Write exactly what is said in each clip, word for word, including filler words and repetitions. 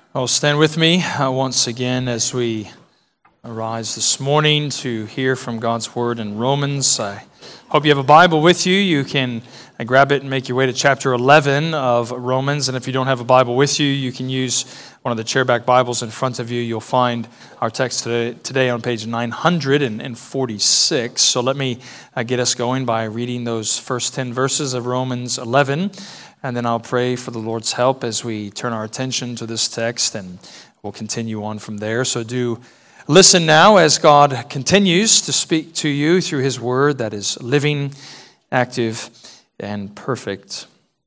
Well, stand with me uh, once again as we arise this morning to hear from God's Word in Romans. I hope you have a Bible with you. You can uh, grab it and make your way to chapter eleven of Romans. And if you don't have a Bible with you, you can use one of the chairback Bibles in front of you. You'll find our text today, today on page nine hundred forty-six. So let me uh, get us going by reading those first ten verses of Romans eleven. And then I'll pray for the Lord's help as we turn our attention to this text, and we'll continue on from there. So do listen now as God continues to speak to you through His Word that is living, active, and perfect.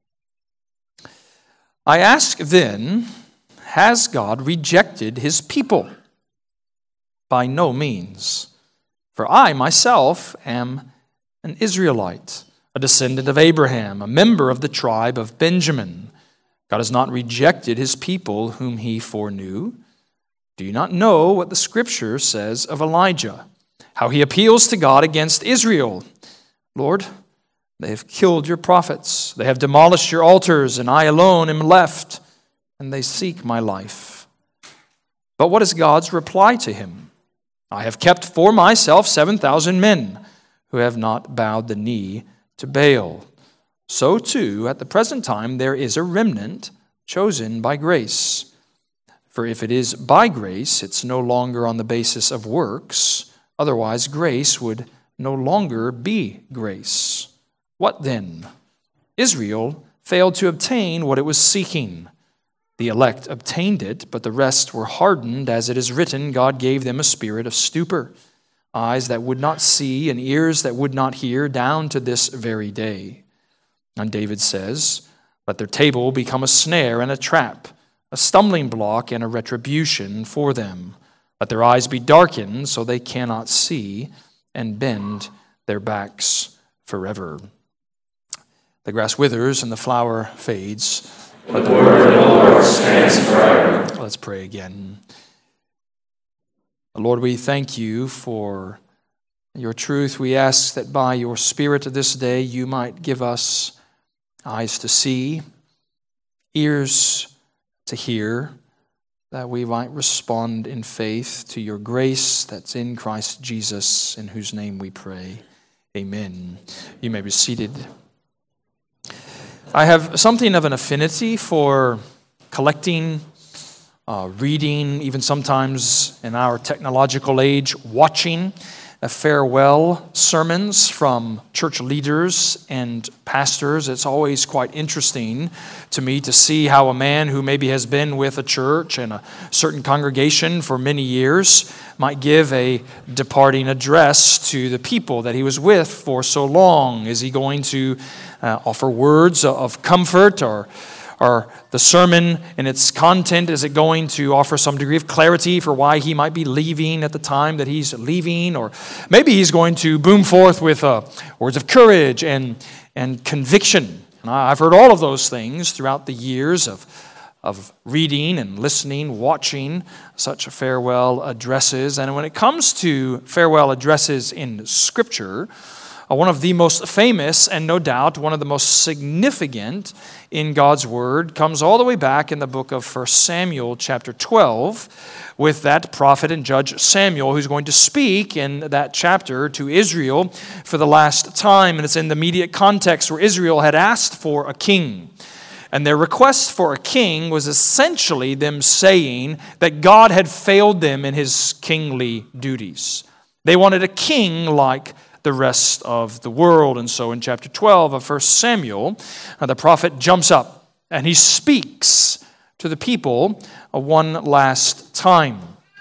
I ask then, has God rejected His people? By no means. For I myself am an Israelite, a descendant of Abraham, a member of the tribe of Benjamin. God has not rejected His people whom He foreknew. Do you not know what the Scripture says of Elijah, how he appeals to God against Israel? Lord, they have killed your prophets. They have demolished your altars, and I alone am left, and they seek my life. But what is God's reply to him? I have kept for myself seven thousand men who have not bowed the knee to Baal. So too, at the present time, there is a remnant chosen by grace. For if it is by grace, it's no longer on the basis of works. Otherwise, grace would no longer be grace. What then? Israel failed to obtain what it was seeking. The elect obtained it, but the rest were hardened. As it is written, God gave them a spirit of stupor, eyes that would not see and ears that would not hear, down to this very day. And David says, let their table become a snare and a trap, a stumbling block and a retribution for them. Let their eyes be darkened so they cannot see, and bend their backs forever. The grass withers and the flower fades, but the word of the Lord stands forever. Let's pray again. Lord, we thank you for your truth. We ask that by your Spirit of this day, you might give us eyes to see, ears to hear, that we might respond in faith to your grace that's in Christ Jesus, in whose name we pray. Amen. You may be seated. I have something of an affinity for collecting, Uh, reading, even sometimes in our technological age, watching uh, farewell sermons from church leaders and pastors. It's always quite interesting to me to see how a man who maybe has been with a church and a certain congregation for many years might give a departing address to the people that he was with for so long. Is he going to uh, offer words of comfort, or Or the sermon and its content, is it going to offer some degree of clarity for why he might be leaving at the time that he's leaving? Or maybe he's going to boom forth with uh, words of courage and, and conviction. And I've heard all of those things throughout the years of, of reading and listening, watching such farewell addresses. And when it comes to farewell addresses in Scripture, one of the most famous, and no doubt one of the most significant in God's Word, comes all the way back in the book of First Samuel chapter twelve, with that prophet and judge Samuel, who's going to speak in that chapter to Israel for the last time. And it's in the immediate context where Israel had asked for a king. And their request for a king was essentially them saying that God had failed them in His kingly duties. They wanted a king like the rest of the world. And so in chapter twelve of First Samuel, uh, the prophet jumps up and he speaks to the people uh, one last time.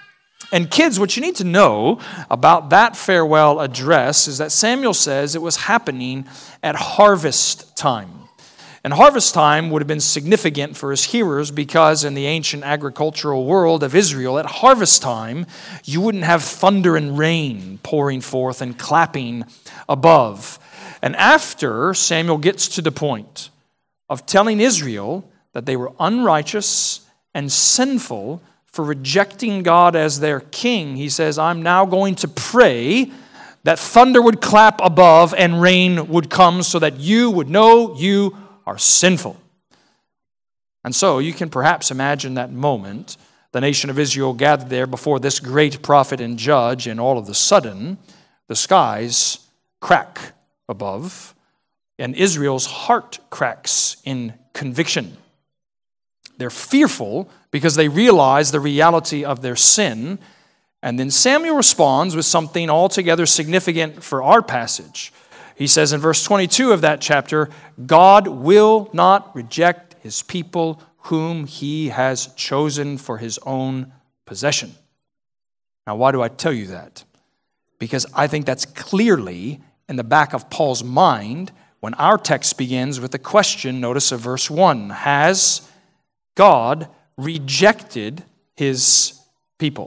And kids, what you need to know about that farewell address is that Samuel says it was happening at harvest time. And harvest time would have been significant for his hearers because in the ancient agricultural world of Israel, at harvest time, you wouldn't have thunder and rain pouring forth and clapping above. And after Samuel gets to the point of telling Israel that they were unrighteous and sinful for rejecting God as their king, he says, I'm now going to pray that thunder would clap above and rain would come so that you would know you are sinful. And so you can perhaps imagine that moment, the nation of Israel gathered there before this great prophet and judge, and all of a sudden, the skies crack above, and Israel's heart cracks in conviction. They're fearful because they realize the reality of their sin. And then Samuel responds with something altogether significant for our passage. He says in verse twenty-two of that chapter, God will not reject his people whom he has chosen for his own possession. Now, why do I tell you that? Because I think that's clearly in the back of Paul's mind when our text begins with the question, notice of verse one, has God rejected his people?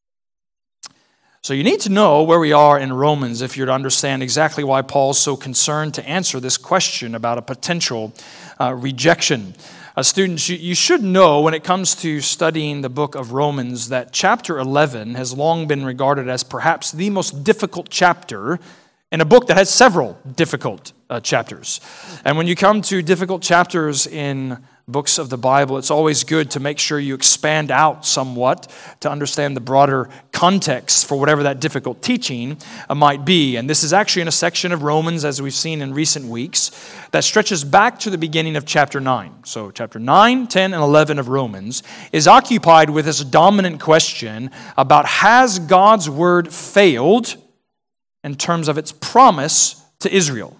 So you need to know where we are in Romans if you're to understand exactly why Paul's so concerned to answer this question about a potential uh, rejection. Uh, students, you, you should know when it comes to studying the book of Romans that chapter eleven has long been regarded as perhaps the most difficult chapter in a book that has several difficult uh, chapters. And when you come to difficult chapters in books of the Bible, it's always good to make sure you expand out somewhat to understand the broader context for whatever that difficult teaching uh, might be. And this is actually in a section of Romans, as we've seen in recent weeks, that stretches back to the beginning of chapter nine. So chapter nine, ten, and eleven of Romans is occupied with this dominant question about has God's word failed in terms of its promise to Israel.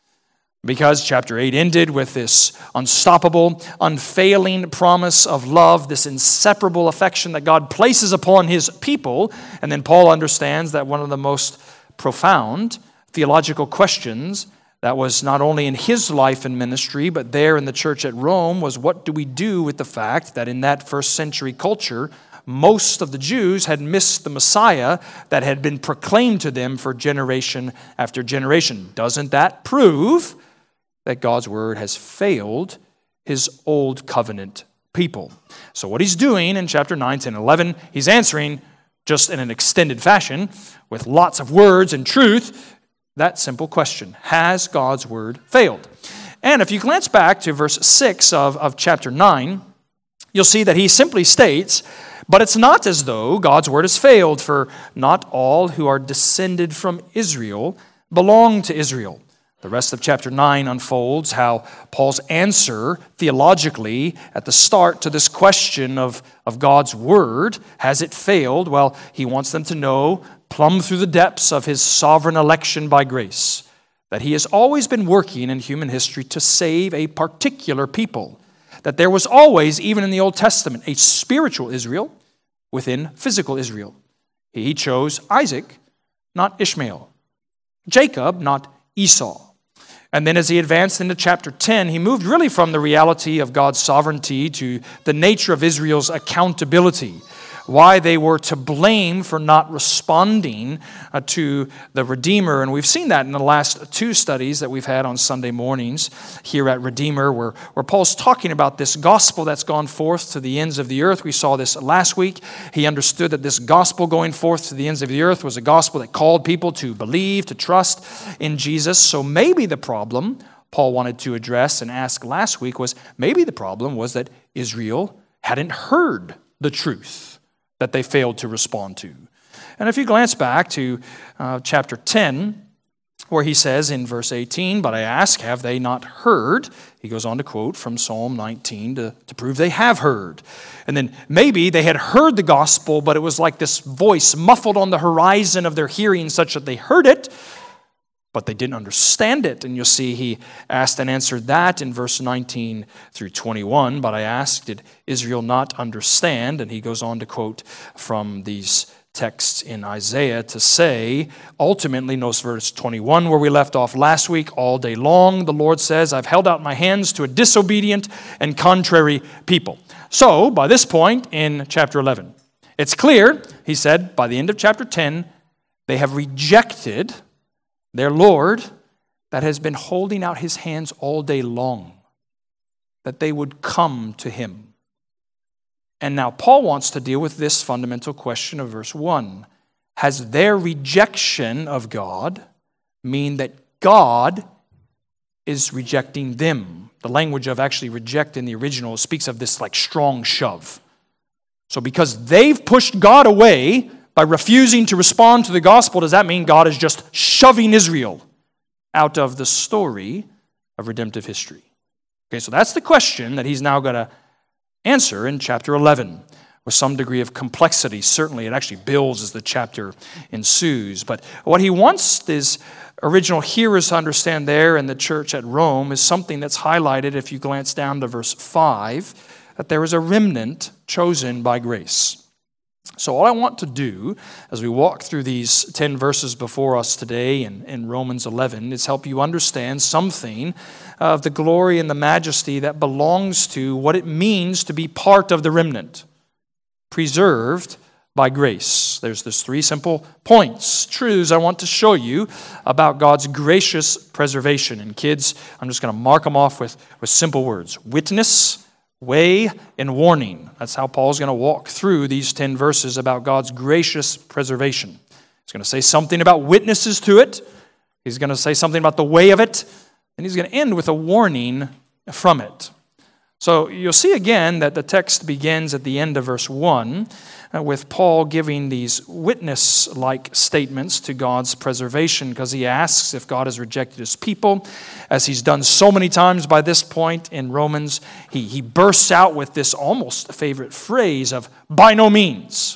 Because chapter eight ended with this unstoppable, unfailing promise of love, this inseparable affection that God places upon his people. And then Paul understands that one of the most profound theological questions that was not only in his life and ministry, but there in the church at Rome was, what do we do with the fact that in that first century culture, most of the Jews had missed the Messiah that had been proclaimed to them for generation after generation? Doesn't that prove that God's word has failed his old covenant people? So what he's doing in chapter nine, ten, and eleven, he's answering just in an extended fashion with lots of words and truth that simple question: has God's word failed? And if you glance back to verse six of, of chapter nine, you'll see that he simply states, but it's not as though God's word has failed, for not all who are descended from Israel belong to Israel. The rest of chapter nine unfolds how Paul's answer theologically at the start to this question of, of God's word, has it failed? Well, he wants them to know, plumb through the depths of his sovereign election by grace, that he has always been working in human history to save a particular people. That there was always, even in the Old Testament, a spiritual Israel within physical Israel. He chose Isaac, not Ishmael. Jacob, not Esau. And then as he advanced into chapter ten, he moved really from the reality of God's sovereignty to the nature of Israel's accountability, why they were to blame for not responding uh, to the Redeemer. And we've seen that in the last two studies that we've had on Sunday mornings here at Redeemer, where, where Paul's talking about this gospel that's gone forth to the ends of the earth. We saw this last week. He understood that this gospel going forth to the ends of the earth was a gospel that called people to believe, to trust in Jesus. So maybe the problem Paul wanted to address and ask last week was, maybe the problem was that Israel hadn't heard the truth that they failed to respond to. And if you glance back to uh, chapter ten, where he says in verse eighteen, but I ask, have they not heard? He goes on to quote from Psalm nineteen to, to prove they have heard. And then maybe they had heard the gospel, but it was like this voice muffled on the horizon of their hearing such that they heard it, but they didn't understand it. And you'll see he asked and answered that in verse nineteen through twenty-one. But I asked, did Israel not understand? And he goes on to quote from these texts in Isaiah to say, ultimately, notice verse twenty-one where we left off last week, all day long, the Lord says, I've held out my hands to a disobedient and contrary people. So, by this point in chapter eleven, it's clear, he said, by the end of chapter ten, they have rejected their Lord that has been holding out his hands all day long, that they would come to him. And now Paul wants to deal with this fundamental question of verse one. Has their rejection of God mean that God is rejecting them. The language of actually reject in the original speaks of this like strong shove. So because they've pushed God away by refusing to respond to the gospel, does that mean God is just shoving Israel out of the story of redemptive history? Okay, so that's the question that he's now going to answer in chapter eleven with some degree of complexity. Certainly, it actually builds as the chapter ensues. But what he wants his original hearers to understand there in the church at Rome is something that's highlighted if you glance down to verse five, that there is a remnant chosen by grace. So all I want to do as we walk through these ten verses before us today in, in Romans eleven is help you understand something of the glory and the majesty that belongs to what it means to be part of the remnant, preserved by grace. There's these three simple points, truths I want to show you about God's gracious preservation. And kids, I'm just going to mark them off with, with simple words. Witness, way, and warning. That's how Paul's going to walk through these ten verses about God's gracious preservation. He's going to say something about witnesses to it. He's going to say something about the way of it. And he's going to end with a warning from it. So you'll see again that the text begins at the end of verse one uh, with Paul giving these witness-like statements to God's preservation because he asks if God has rejected his people. As he's done so many times by this point in Romans, he, he bursts out with this almost favorite phrase of by no means.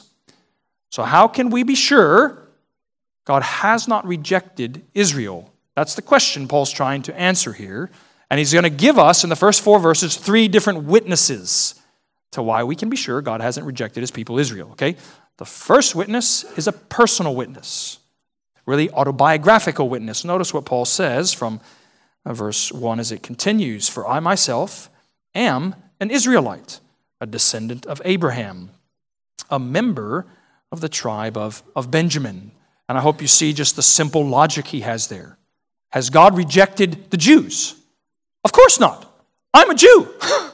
So how can we be sure God has not rejected Israel? That's the question Paul's trying to answer here. And he's going to give us, in the first four verses, three different witnesses to why we can be sure God hasn't rejected his people Israel, okay? The first witness is a personal witness, really autobiographical witness. Notice what Paul says from verse one as it continues. For I myself am an Israelite, a descendant of Abraham, a member of the tribe of, of Benjamin. And I hope you see just the simple logic he has there. Has God rejected the Jews? Of course not. I'm a Jew,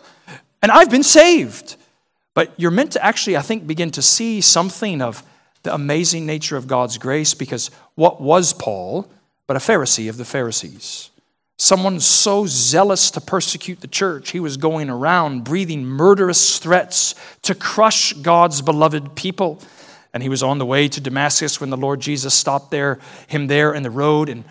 and I've been saved. But you're meant to actually, I think, begin to see something of the amazing nature of God's grace, because what was Paul but a Pharisee of the Pharisees? Someone so zealous to persecute the church, he was going around breathing murderous threats to crush God's beloved people. And he was on the way to Damascus when the Lord Jesus stopped there, him there in the road and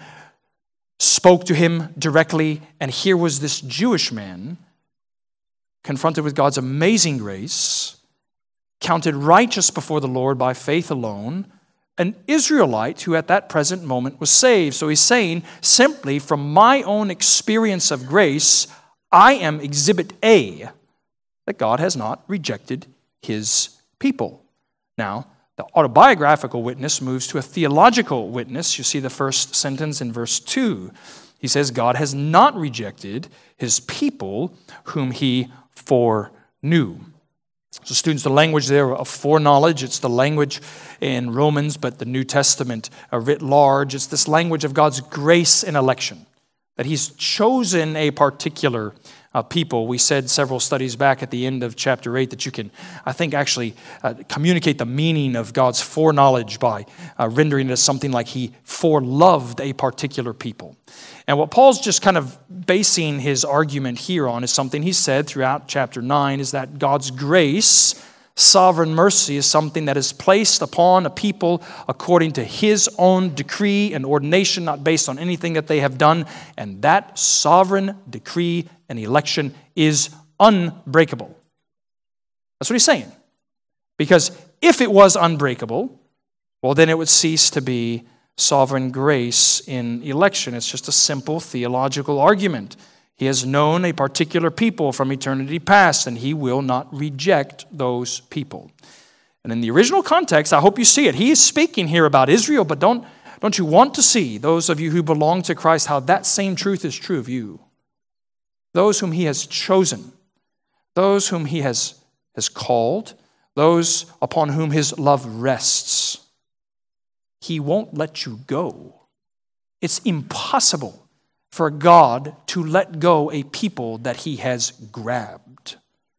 spoke to him directly, and here was this Jewish man confronted with God's amazing grace, counted righteous before the Lord by faith alone, an Israelite who at that present moment was saved. So he's saying, simply from my own experience of grace, I am exhibit A, that God has not rejected his people. Now, the autobiographical witness moves to a theological witness. You see the first sentence in verse two. He says, God has not rejected his people whom he foreknew. So students, the language there of foreknowledge, it's the language in Romans, but the New Testament writ large. It's this language of God's grace in election, that he's chosen a particular Uh, people. We said several studies back at the end of chapter eight that you can, I think, actually uh, communicate the meaning of God's foreknowledge by uh, rendering it as something like he foreloved a particular people. And what Paul's just kind of basing his argument here on is something he said throughout chapter nine, is that God's grace, sovereign mercy, is something that is placed upon a people according to his own decree and ordination, not based on anything that they have done. And that sovereign decree and election is unbreakable. That's what he's saying. Because if it was unbreakable, well, then it would cease to be sovereign grace in election. It's just a simple theological argument. He has known a particular people from eternity past, and he will not reject those people. And in the original context, I hope you see it. He is speaking here about Israel, but don't, don't you want to see, those of you who belong to Christ, how that same truth is true of you? Those whom he has chosen, those whom he has, has called, those upon whom his love rests, he won't let you go. It's impossible for God to let go a people that he has grabbed.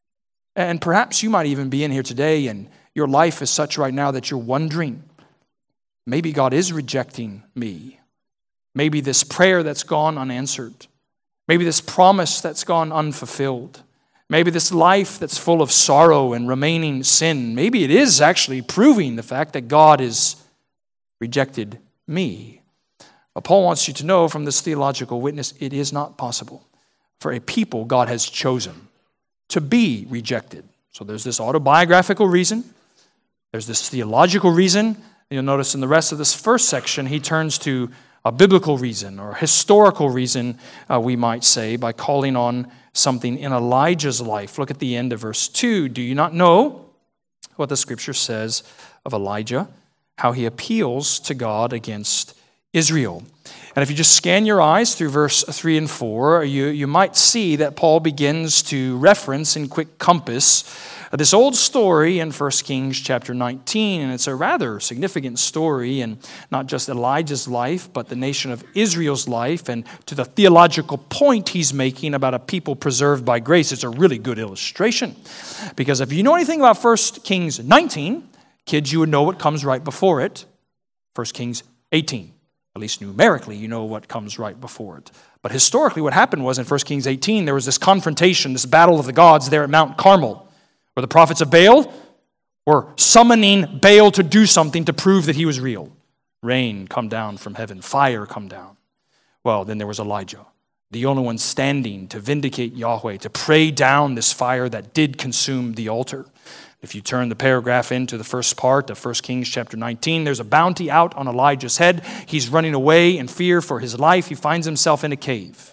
And perhaps you might even be in here today and your life is such right now that you're wondering, maybe God is rejecting me. Maybe this prayer that's gone unanswered. Maybe this promise that's gone unfulfilled. Maybe this life that's full of sorrow and remaining sin. Maybe it is actually proving the fact that God has rejected me. But Paul wants you to know from this theological witness, it is not possible for a people God has chosen to be rejected. So there's this autobiographical reason. There's this theological reason. You'll notice in the rest of this first section, he turns to a biblical reason or historical reason, uh, we might say, by calling on something in Elijah's life. Look at the end of verse two. Do you not know what the scripture says of Elijah, how he appeals to God against Israel? And if you just scan your eyes through verse three and four, you, you might see that Paul begins to reference in quick compass this old story in First Kings chapter nineteen, and it's a rather significant story, and not just Elijah's life, but the nation of Israel's life, and to the theological point he's making about a people preserved by grace. It's a really good illustration, because if you know anything about First Kings nineteen, kids, you would know what comes right before it, First Kings eighteen. At least numerically, you know what comes right before it. But historically, what happened was in First Kings eighteen, there was this confrontation, this battle of the gods there at Mount Carmel, where the prophets of Baal were summoning Baal to do something to prove that he was real. Rain come down from heaven, fire come down. Well, then there was Elijah, the only one standing to vindicate Yahweh, to pray down this fire that did consume the altar. If you turn the paragraph into the first part of First Kings chapter nineteen, there's a bounty out on Elijah's head. He's running away in fear for his life. He finds himself in a cave.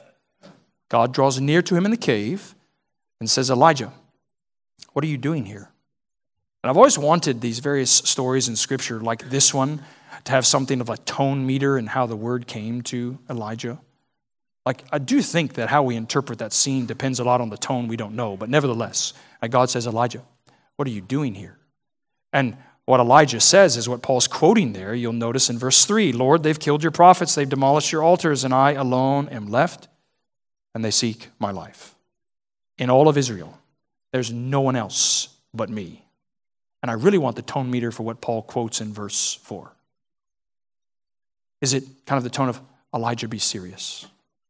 God draws near to him in the cave and says, Elijah, what are you doing here? And I've always wanted these various stories in Scripture like this one to have something of a tone meter in how the word came to Elijah. Like, I do think that how we interpret that scene depends a lot on the tone we don't know, but nevertheless, God says, Elijah, what are you doing here? And what Elijah says is what Paul's quoting there. You'll notice in verse three, Lord, they've killed your prophets, they've demolished your altars, and I alone am left, and they seek my life. In all of Israel, there's no one else but me. And I really want the tone meter for what Paul quotes in verse four. Is it kind of the tone of, Elijah, be serious?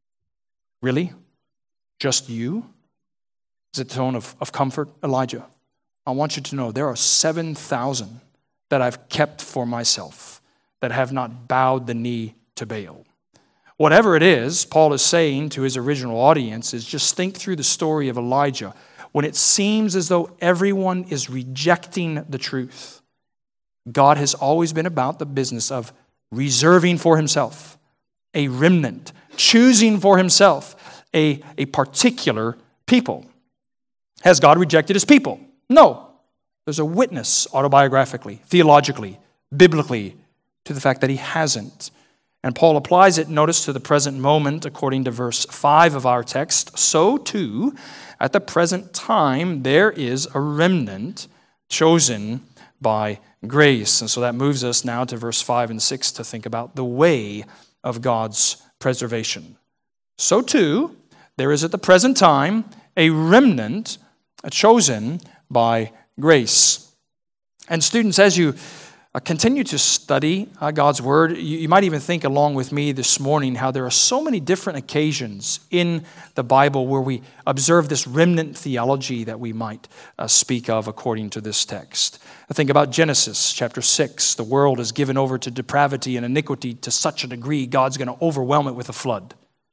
Really? Just you? Is it the tone of, of comfort? Elijah, I want you to know there are seven thousand that I've kept for myself that have not bowed the knee to Baal. Whatever it is, Paul is saying to his original audience is just think through the story of Elijah when it seems as though everyone is rejecting the truth. God has always been about the business of reserving for himself a remnant, choosing for himself a, a particular people. Has God rejected his people? No. There's a witness autobiographically, theologically, biblically to the fact that he hasn't. And Paul applies it, notice, to the present moment according to verse five of our text. So too, at the present time, there is a remnant chosen by grace. And so that moves us now to verse five and six to think about the way of God's preservation. So too, there is at the present time a remnant chosen by grace. And students, as you uh, continue to study uh, God's Word, you, you might even think along with me this morning how there are so many different occasions in the Bible where we observe this remnant theology that we might uh, speak of according to this text. Think about Genesis chapter six. The world is given over to depravity and iniquity to such a degree God's going to overwhelm it with a flood.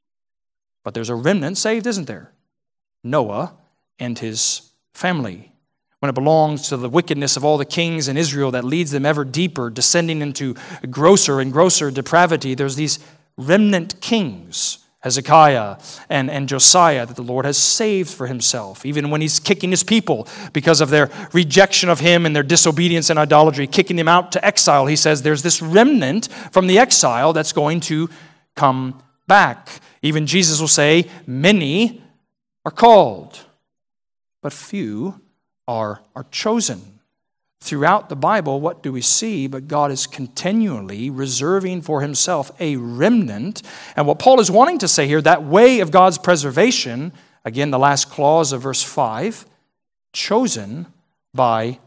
But there's a remnant saved, isn't there? Noah and his family. When it belongs to the wickedness of all the kings in Israel that leads them ever deeper, descending into grosser and grosser depravity, there's these remnant kings, Hezekiah and, and Josiah, that the Lord has saved for himself. Even when he's kicking his people because of their rejection of him and their disobedience and idolatry, kicking them out to exile, he says there's this remnant from the exile that's going to come back. Even Jesus will say, many are called, but few are, are chosen. Throughout the Bible, what do we see? But God is continually reserving for himself a remnant. And what Paul is wanting to say here, that way of God's preservation, again, the last clause of verse five, chosen by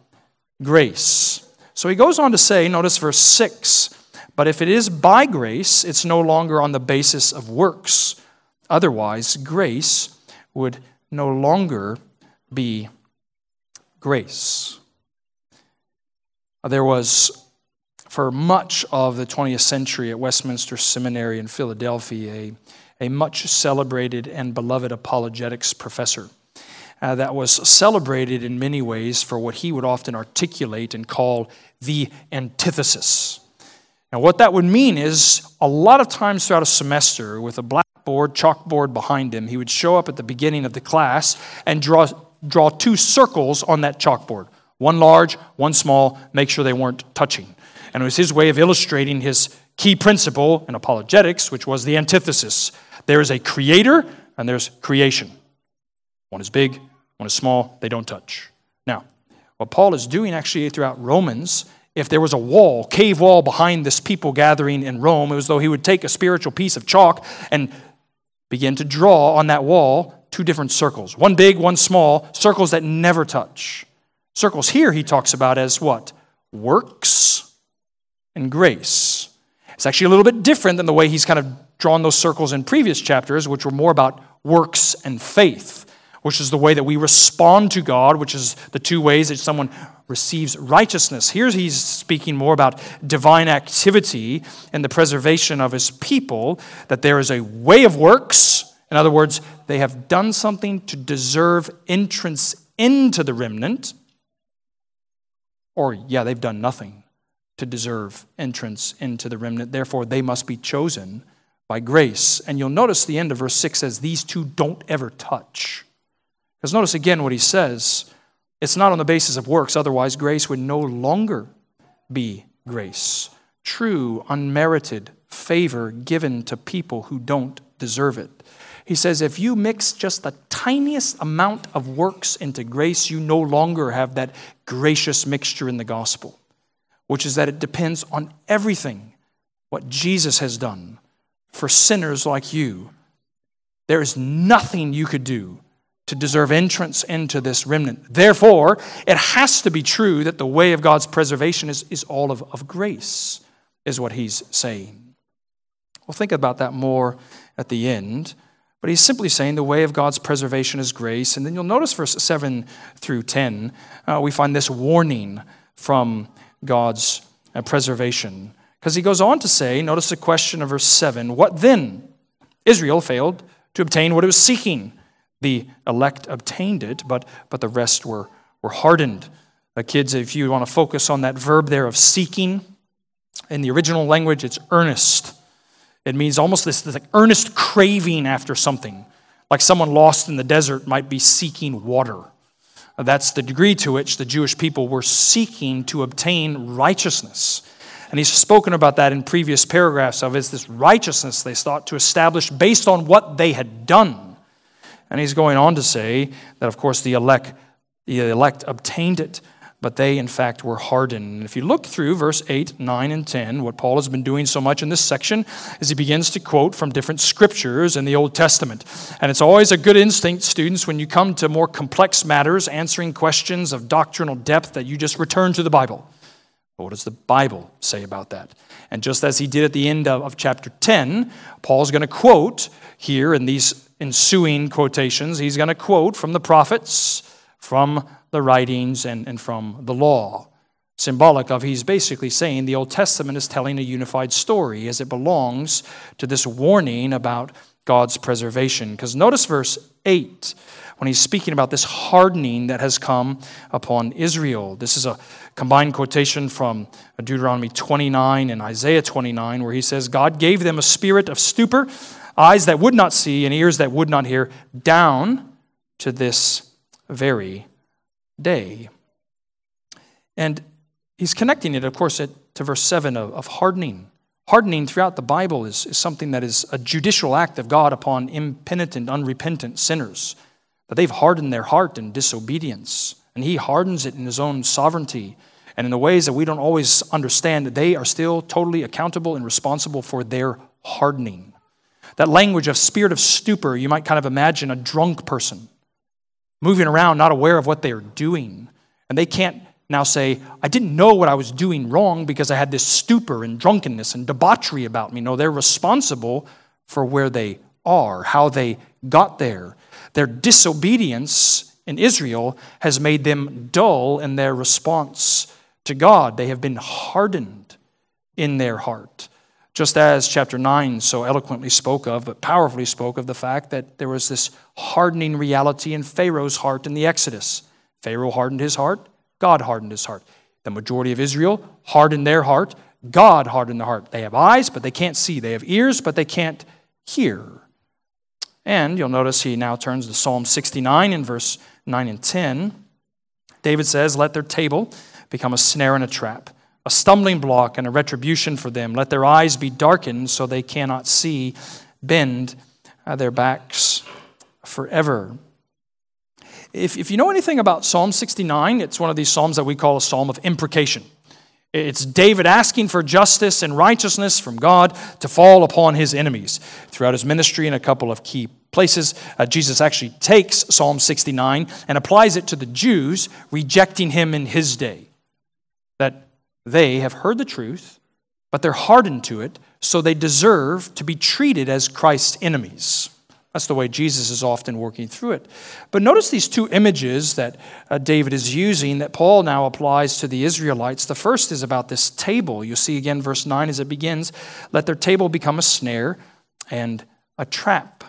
grace. So he goes on to say, notice verse six, but if it is by grace, it's no longer on the basis of works. Otherwise, grace would no longer be grace. There was, for much of the twentieth century at Westminster Seminary in Philadelphia, a, a much celebrated and beloved apologetics professor uh, that was celebrated in many ways for what he would often articulate and call the antithesis. Now, what that would mean is a lot of times throughout a semester with a blackboard, chalkboard behind him, he would show up at the beginning of the class and draw, draw two circles on that chalkboard. One large, one small, make sure they weren't touching. And it was his way of illustrating his key principle in apologetics, which was the antithesis. There is a creator and there's creation. One is big, one is small, they don't touch. Now, what Paul is doing actually throughout Romans, if there was a wall, cave wall behind this people gathering in Rome, it was as though he would take a spiritual piece of chalk and begin to draw on that wall two different circles. One big, one small, circles that never touch. Circles here he talks about as what? Works and grace. It's actually a little bit different than the way he's kind of drawn those circles in previous chapters, which were more about works and faith, which is the way that we respond to God, which is the two ways that someone receives righteousness. Here he's speaking more about divine activity and the preservation of his people, that there is a way of works. In other words, they have done something to deserve entrance into the remnant, or, yeah, they've done nothing to deserve entrance into the remnant. Therefore, they must be chosen by grace. And you'll notice the end of verse six says, these two don't ever touch. Because notice again what he says. It's not on the basis of works. Otherwise, grace would no longer be grace. True, unmerited favor given to people who don't deserve it. He says, if you mix just the tiniest amount of works into grace, you no longer have that gracious mixture in the gospel, which is that it depends on everything what Jesus has done for sinners like you. There is nothing you could do to deserve entrance into this remnant. Therefore, it has to be true that the way of God's preservation is, is all of, of grace, is what he's saying. We'll think about that more at the end. But he's simply saying the way of God's preservation is grace. And then you'll notice verse seven through ten, uh, we find this warning from God's uh, preservation. Because he goes on to say, notice the question of verse seven, what then? Israel failed to obtain what it was seeking. The elect obtained it, but, but the rest were, were hardened. Uh, kids, if you want to focus on that verb there of seeking, in the original language, it's earnest. It means almost this, this like earnest craving after something. Like someone lost in the desert might be seeking water. That's the degree to which the Jewish people were seeking to obtain righteousness. And he's spoken about that in previous paragraphs of is this righteousness they sought to establish based on what they had done. And he's going on to say that, of course, the elect, the elect obtained it, but they, in fact, were hardened. And if you look through verse eight, nine, and ten, what Paul has been doing so much in this section is he begins to quote from different scriptures in the Old Testament. And it's always a good instinct, students, when you come to more complex matters, answering questions of doctrinal depth, that you just return to the Bible. But what does the Bible say about that? And just as he did at the end of, of chapter ten, Paul's going to quote here in these ensuing quotations, he's going to quote from the prophets, from the writings, and, and from the law. Symbolic of, he's basically saying the Old Testament is telling a unified story as it belongs to this warning about God's preservation. Because notice verse eight, when he's speaking about this hardening that has come upon Israel. This is a combined quotation from Deuteronomy twenty-nine and Isaiah twenty-nine, where he says, God gave them a spirit of stupor, eyes that would not see and ears that would not hear, down to this very day. And he's connecting it, of course, to verse seven of, of hardening. Hardening throughout the Bible is, is something that is a judicial act of God upon impenitent, unrepentant sinners. That they've hardened their heart in disobedience. And he hardens it in his own sovereignty. And in the ways that we don't always understand, that they are still totally accountable and responsible for their hardening. That language of spirit of stupor, you might kind of imagine a drunk person moving around, not aware of what they are doing. And they can't now say, I didn't know what I was doing wrong because I had this stupor and drunkenness and debauchery about me. No, they're responsible for where they are, how they got there. Their disobedience in Israel has made them dull in their response to God. They have been hardened in their heart. Just as chapter nine so eloquently spoke of, but powerfully spoke of the fact that there was this hardening reality in Pharaoh's heart in the Exodus. Pharaoh hardened his heart, God hardened his heart. The majority of Israel hardened their heart, God hardened their heart. They have eyes, but they can't see. They have ears, but they can't hear. And you'll notice he now turns to Psalm sixty-nine in verse nine and ten. David says, "Let their table become a snare and a trap, a stumbling block and a retribution for them. Let their eyes be darkened so they cannot see. Bend their backs forever." If, if you know anything about Psalm sixty-nine, it's one of these psalms that we call a psalm of imprecation. It's David asking for justice and righteousness from God to fall upon his enemies. Throughout his ministry in a couple of key places, uh, Jesus actually takes Psalm sixty-nine and applies it to the Jews, rejecting him in his day. That they have heard the truth, but they're hardened to it, so they deserve to be treated as Christ's enemies. That's the way Jesus is often working through it. But notice these two images that uh, David is using that Paul now applies to the Israelites. The first is about this table. You'll see again verse nine as it begins, "Let their table become a snare and a trap."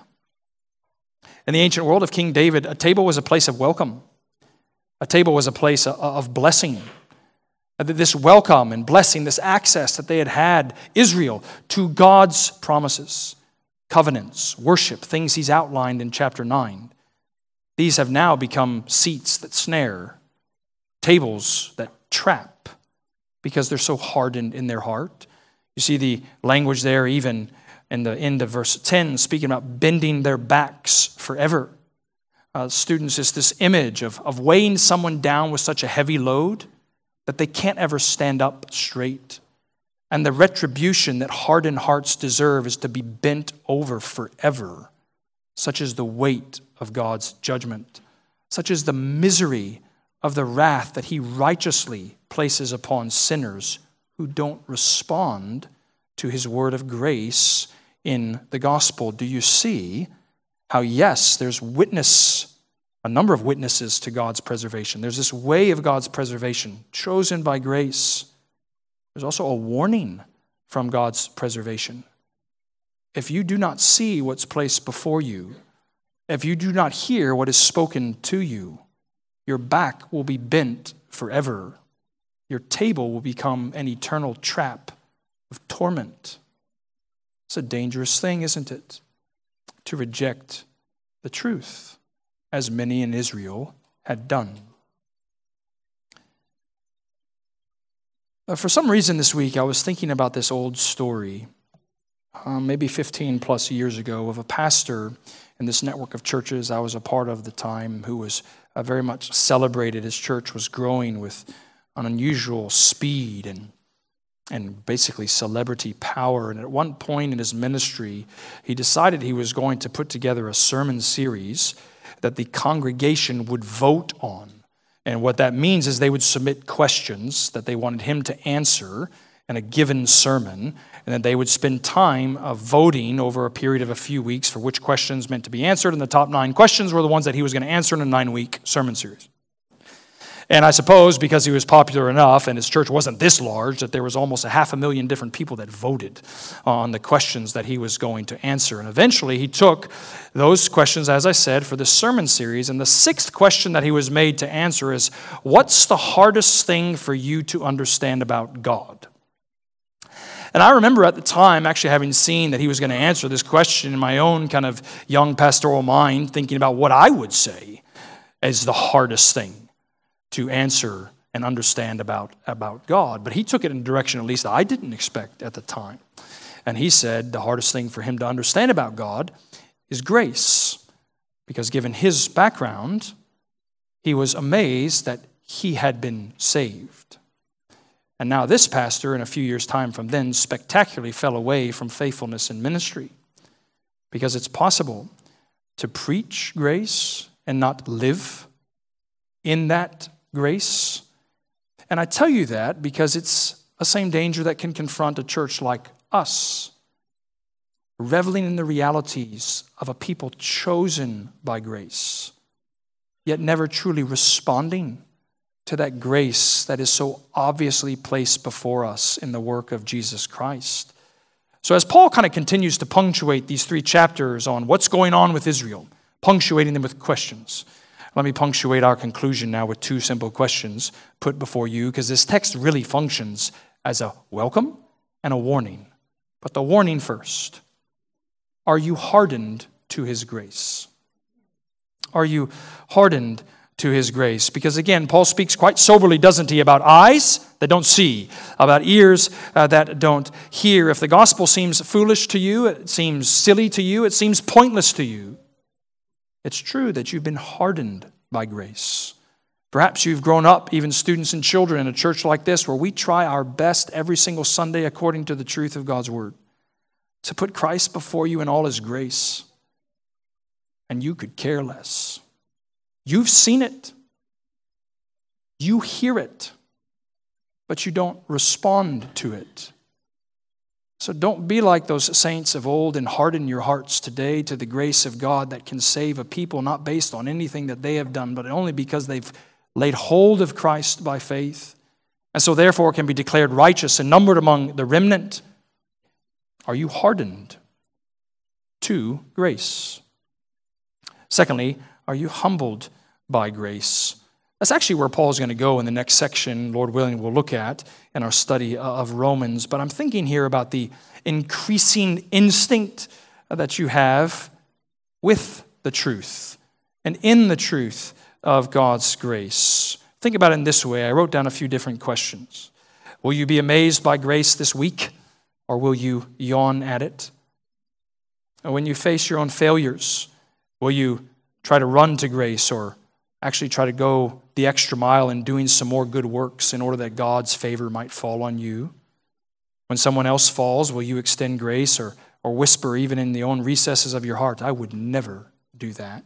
In the ancient world of King David, a table was a place of welcome. A table was a place of blessing. This welcome and blessing, this access that they had had, Israel, to God's promises, covenants, worship, things he's outlined in chapter nine. These have now become seats that snare, tables that trap, because they're so hardened in their heart. You see the language there even in the end of verse ten, speaking about bending their backs forever. Uh, students, it's this image of, of weighing someone down with such a heavy load that they can't ever stand up straight. And the retribution that hardened hearts deserve is to be bent over forever. Such is the weight of God's judgment. Such is the misery of the wrath that he righteously places upon sinners who don't respond to his word of grace in the gospel. Do you see how, yes, there's witness, a number of witnesses to God's preservation. There's this way of God's preservation, chosen by grace. There's also a warning from God's preservation. If you do not see what's placed before you, if you do not hear what is spoken to you, your back will be bent forever. Your table will become an eternal trap of torment. It's a dangerous thing, isn't it? To reject the truth, as many in Israel had done. For some reason this week, I was thinking about this old story, um, maybe fifteen plus years ago, of a pastor in this network of churches I was a part of at the time who was uh, very much celebrated. His church was growing with an unusual speed and and basically celebrity power. And at one point in his ministry, he decided he was going to put together a sermon series that the congregation would vote on. And what that means is they would submit questions that they wanted him to answer in a given sermon, and then they would spend time uh, voting over a period of a few weeks for which questions meant to be answered, and the top nine questions were the ones that he was going to answer in a nine-week sermon series. And I suppose because he was popular enough and his church wasn't this large that there was almost a half a million different people that voted on the questions that he was going to answer. And eventually he took those questions, as I said, for this sermon series. And the sixth question that he was made to answer is, what's the hardest thing for you to understand about God? And I remember at the time actually having seen that he was going to answer this question in my own kind of young pastoral mind, thinking about what I would say is the hardest thing to answer and understand about, about God. But he took it in a direction at least I didn't expect at the time. And he said the hardest thing for him to understand about God is grace. Because given his background, he was amazed that he had been saved. And now this pastor, in a few years' time from then, spectacularly fell away from faithfulness in ministry. Because it's possible to preach grace and not live in that grace. And I tell you that because it's the same danger that can confront a church like us. reveling in the realities of a people chosen by grace, yet never truly responding to that grace that is so obviously placed before us in the work of Jesus Christ. So as Paul kind of continues to punctuate these three chapters on what's going on with Israel, punctuating them with questions, let me punctuate our conclusion now with two simple questions put before you, because this text really functions as a welcome and a warning. But the warning first. Are you hardened to his grace? Are you hardened to his grace? Because again, Paul speaks quite soberly, doesn't he, about eyes that don't see, about ears uh, that don't hear. If the gospel seems foolish to you, it seems silly to you, it seems pointless to you, it's true that you've been hardened by grace. Perhaps you've grown up, even students and children, in a church like this where we try our best every single Sunday according to the truth of God's word to put Christ before you in all his grace. And you could care less. You've seen it. You hear it. But you don't respond to it. So don't be like those saints of old and harden your hearts today to the grace of God that can save a people, not based on anything that they have done, but only because they've laid hold of Christ by faith, and so therefore can be declared righteous and numbered among the remnant. Are you hardened to grace? Secondly, are you humbled by grace? That's actually where Paul's going to go in the next section, Lord willing, we'll look at in our study of Romans. But I'm thinking here about the increasing instinct that you have with the truth and in the truth of God's grace. Think about it in this way. I wrote down a few different questions. Will you be amazed by grace this week, or will you yawn at it? And when you face your own failures, will you try to run to grace, or actually try to go the extra mile in doing some more good works in order that God's favor might fall on you? When someone else falls, will you extend grace, or, or whisper even in the own recesses of your heart, I would never do that?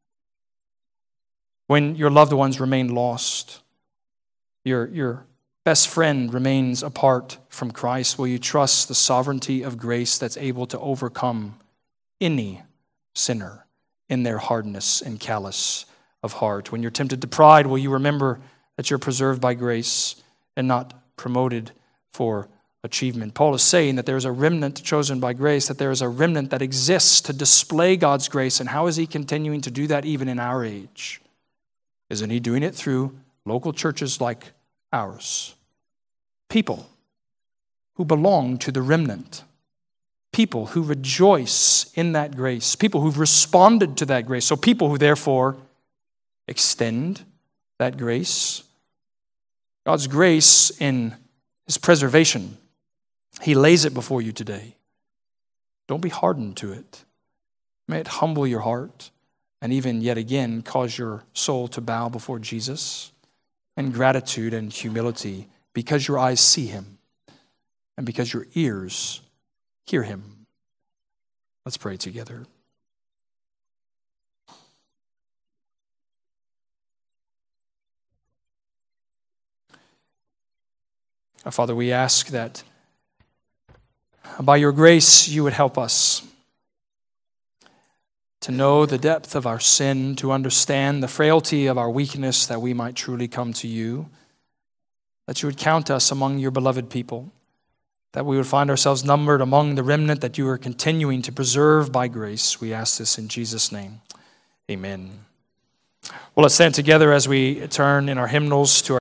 When your loved ones remain lost, your, your best friend remains apart from Christ, will you trust the sovereignty of grace that's able to overcome any sinner in their hardness and callous of heart? When you're tempted to pride, will you remember that you're preserved by grace and not promoted for achievement? Paul is saying that there is a remnant chosen by grace, that there is a remnant that exists to display God's grace. And how is he continuing to do that even in our age? Isn't he doing it through local churches like ours? People who belong to the remnant. People who rejoice in that grace. People who've responded to that grace. So people who therefore extend that grace. God's grace in his preservation. He lays it before you today. Don't be hardened to it. May it humble your heart and even yet again cause your soul to bow before Jesus in gratitude and humility because your eyes see him and because your ears hear him. Let's pray together. Our Father, we ask that by your grace you would help us to know the depth of our sin, to understand the frailty of our weakness, that we might truly come to you, that you would count us among your beloved people, that we would find ourselves numbered among the remnant that you are continuing to preserve by grace. We ask this in Jesus' name. Amen. Well, let's stand together as we turn in our hymnals to our